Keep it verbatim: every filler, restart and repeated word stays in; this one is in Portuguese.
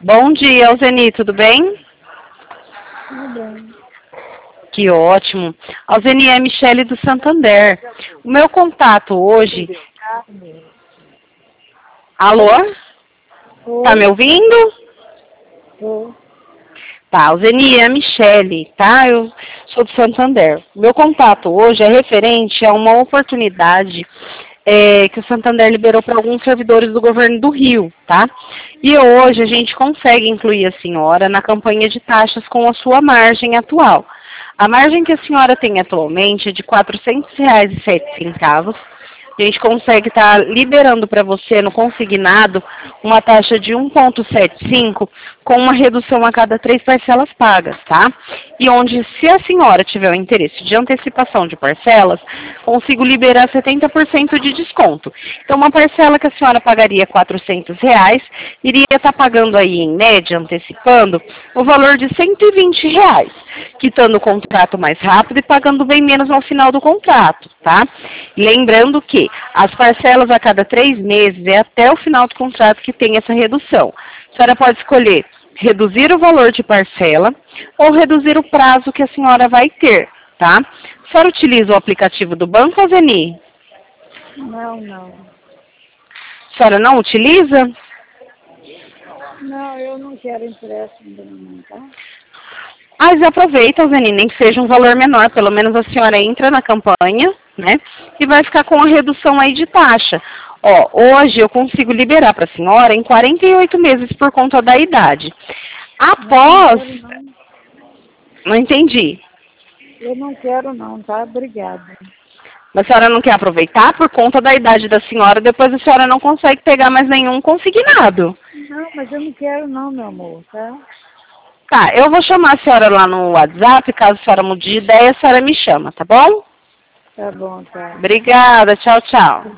Bom dia, Alzeni, tudo bem? Tudo bem. Que ótimo. Alzeni, é a Michele do Santander. O meu contato hoje... Alô? Tá me Oi. ouvindo? Oi. Tá, Alzeni, é a Michele, tá? Eu sou do Santander. O meu contato hoje é referente a uma oportunidade é, que o Santander liberou para alguns servidores do governo do Rio, tá? E hoje a gente consegue incluir a senhora na campanha de taxas com a sua margem atual. A margem que a senhora tem atualmente é de quatrocentos reais e sete centavos. A gente consegue estar tá liberando para você no consignado uma taxa de um vírgula setenta e cinco com uma redução a cada três parcelas pagas, tá? E onde, se a senhora tiver o interesse de antecipação de parcelas, consigo liberar setenta por cento de desconto. Então, uma parcela que a senhora pagaria quatrocentos reais, iria estar tá pagando aí, em média, antecipando, o valor de cento e vinte reais, quitando o contrato mais rápido e pagando bem menos ao final do contrato, tá? Lembrando que as parcelas a cada três meses é até o final do contrato que tem essa redução. A senhora pode escolher reduzir o valor de parcela ou reduzir o prazo que a senhora vai ter, tá? A senhora utiliza o aplicativo do banco, Alzeni? Não, não. A senhora não utiliza? Não, eu não quero empréstimo não, tá? Mas aproveita, Alzeni, nem que seja um valor menor, pelo menos a senhora entra na campanha, né? E vai ficar com a redução aí de taxa. Ó, hoje eu consigo liberar para a senhora em quarenta e oito meses por conta da idade. Após... Não, não, não. Não entendi. Eu não quero não, tá? Obrigada. Mas a senhora não quer aproveitar por conta da idade da senhora, depois a senhora não consegue pegar mais nenhum consignado. Não, mas eu não quero não, meu amor, tá? Tá, eu vou chamar a senhora lá no WhatsApp, caso a senhora mude de ideia, a senhora me chama, tá bom? Tá bom, tá. Obrigada, tchau, tchau.